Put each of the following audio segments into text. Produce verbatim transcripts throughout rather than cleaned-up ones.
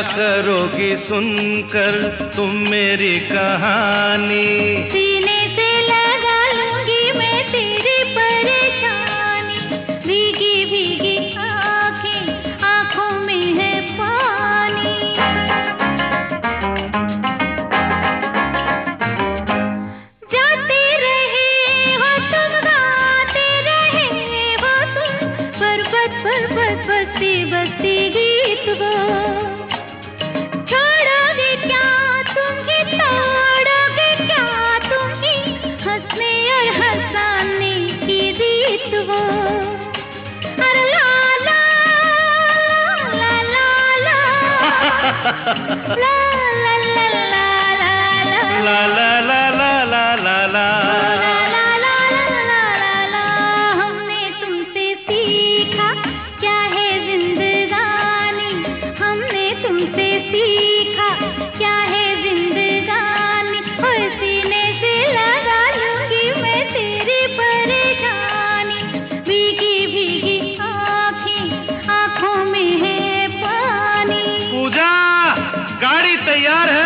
करोगी सुनकर तुम मेरी कहानी? सीने से लगा लूंगी मैं तेरी परेशानी, भीगी भीगी आंखें, आंखों में है पानी। जाते रहे हो तुम, गाते रहे हो तुम, पर्वत पर्वत बस्ती बस्ती गीत वो। छोड़ोगे क्या तुम ही, तोड़ोगे क्या तुम ही, हंसने और हंसाने की रीत वो। अरे ला ला ला ला ला ला ला ला ला ला ला ला ला ला ला ला ला। हमने तुमसे सीखा क्या है जिंदगानी, हमने तुमसे सीखा क्या है जिंदगानी। और सीने से लगा लूंगी मैं तेरी परेशानी, भीगी भीगी आंखें, आंखों में है पानी। पूजा, गाड़ी तैयार है।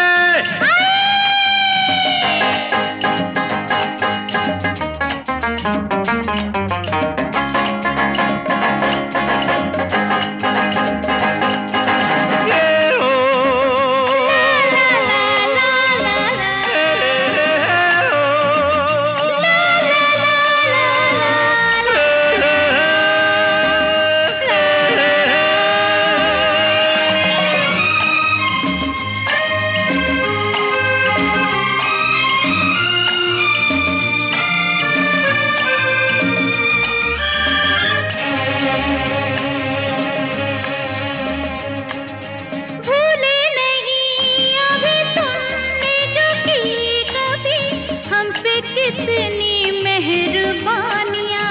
कितनी मेहरबानियां,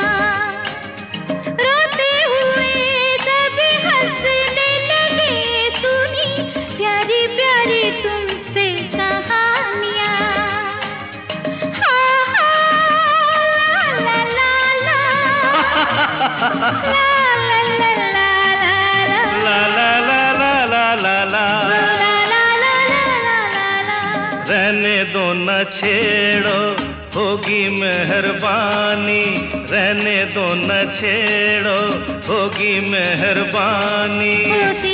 रोते हुए तभी हंसने लगे, सुनी प्यारी प्यारी तुमसे कहानियां। हाँ हाँ ला ला ला ला ला ला ला ला ला ला ला। रहने दो न छेड़ो, होगी मेहरबानी, रहने दो न छेड़ो, होगी मेहरबानी।